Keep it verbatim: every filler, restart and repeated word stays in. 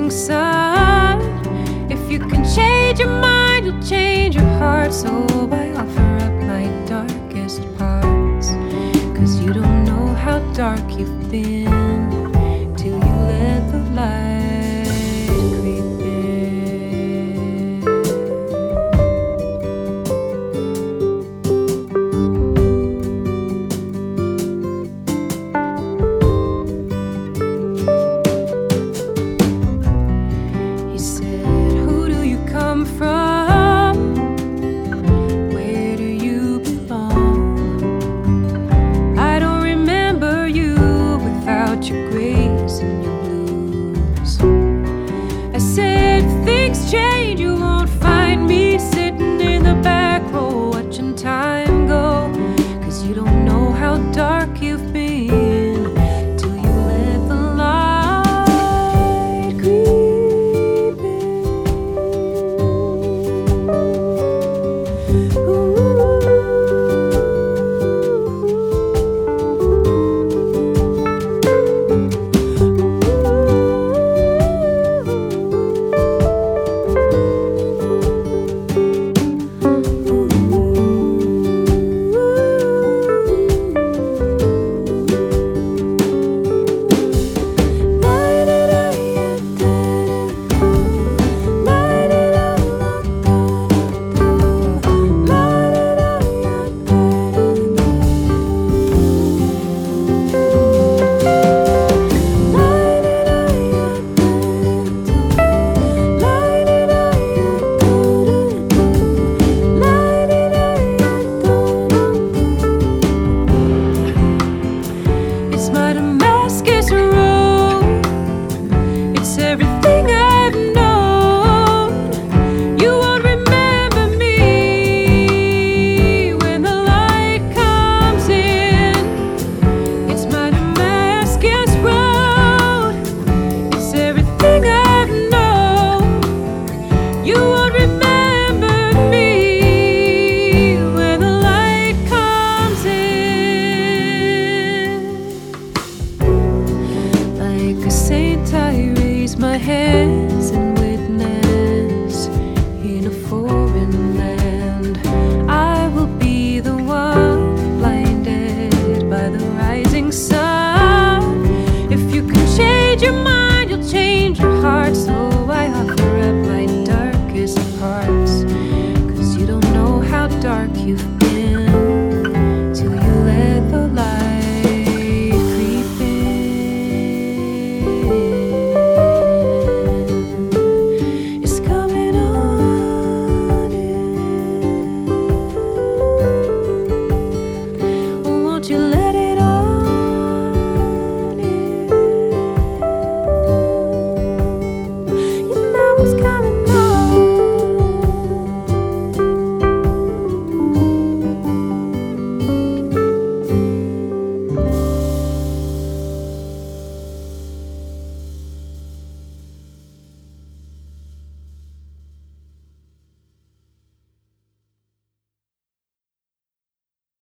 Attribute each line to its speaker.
Speaker 1: rising sun. If you can change your mind, you'll change your heart. So I offer up my darkest parts, 'cause you don't know how dark you've been till you let the light creep in. He said, who do you come from? Where do you belong? I don't remember you without your grace and your blues. I said, things change, you won't find me sitting in the back row watching time go, 'cause you don't know how dark you've been till you let the light creep in. It's my Damascus road. It's everything I've known. You won't remember me when the light comes in. It's my Damascus road. It's everything I've known. You won't remember me when the light comes in. Like a saint, I raise my hands and witness in a foreign land. I will be the one blinded by the rising sun.